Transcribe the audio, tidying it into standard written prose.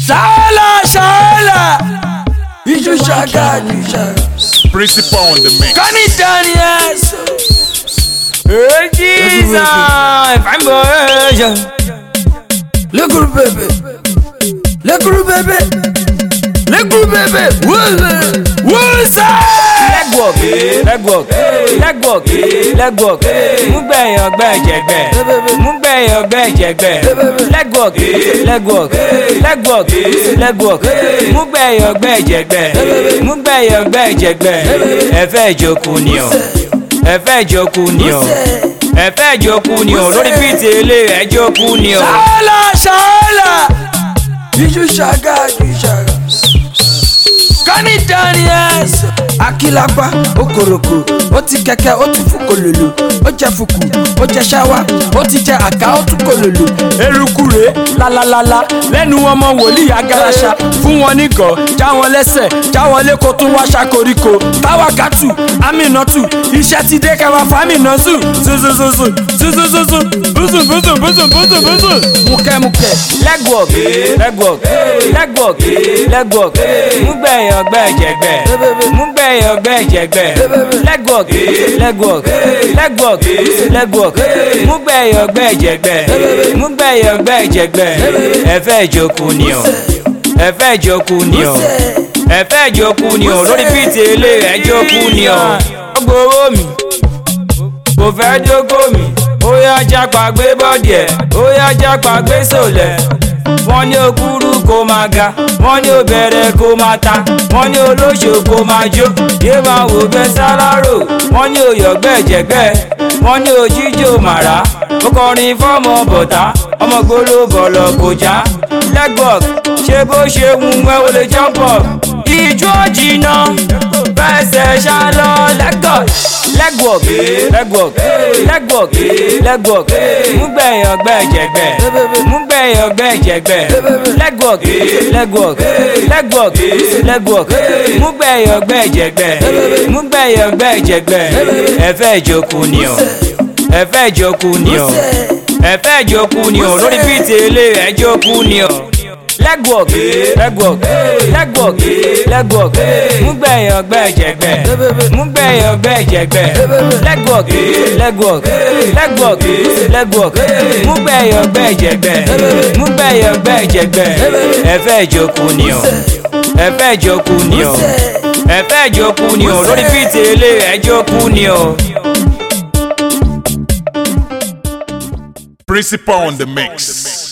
Shala. You shaka. Principal on the mix. Can it done, yes. Hey, Jesus. I'm boy. Little baby. Little baby. Little baby. What's that? Leg walk. Mugbeyan gbẹjẹgbẹ. Leg walk. Mugbeyan gbẹjẹgbẹ. Ẹ fẹ́ jókòó ni o. Lórí bíìtì ilé ẹ jókòó ni o. Shala. You shaka. Can it done, yes. Akilapa, okoroko, ó ti kẹ̀kẹ́, ó ti fukololo, ó jẹ fuku, ó jẹ ṣáwá, ó ti jẹ àká, ó tún kololo. Eruku rè lálálálá, lẹ́nu ọmọ wòlíì agaraṣa, fún wọn nígọ̀, já wọn lẹ́sẹ̀, já wọn lẹ́kọ̀ọ́ tún wá ṣàkoríko. Táwákàtù, Aminatu, iṣẹ́ ti dé kẹwàá fámìnàṣù. Zuzuzuzu. Mukẹ́mukẹ́, leg walk. Mugbeyan gbẹjẹgbẹ. Leg walk. Mugbeyan gbẹjẹgbẹ. Ẹ fẹ́ jókòó ni o. Lórí bíìtì ilé ẹ jókòó ni o. Ó gbowó mi, kò fẹ́ jókòó mi. Ó yá jápa gbé bọ́dì ẹ̀, ó yá jápa gbé sòlẹ̀. Wọ́n ní okúrú kó máa ga, wọ́n ní obẹ̀rẹ̀ kó máa ta, wọ́n ní olóṣò kó máa jó, yé máa wò bẹ́ sálárò, wọ́n ní òyọ̀gbẹ́jẹ̀gbẹ́, wọ́n ní ojíjó màrá, ó kọrin fọ́mọ bọ̀tá, ọmọ gbóló bọ̀lọ̀ kò já. Leg walk, ṣe bó ṣe wù ẹ́ o lè jump up, ìjó jìnnà, fẹsẹ̀ ṣálọ. Leg walk. Mugbeyan gbẹjẹgbẹ. Leg walk. Mugbeyan gbẹjẹgbẹ. Ẹ fẹ́ jókòó ni o. Lórí bíìtì ilé ẹ jókòó ni o. Leg walk. Mugbeyan gbẹjẹgbẹ. Leg walk. Mugbeyan gbẹjẹgbẹ. Ẹ fẹ́ jókòó ni o. Lórí bíìtì ilé ẹ jókòó ni o. Principal on the mix.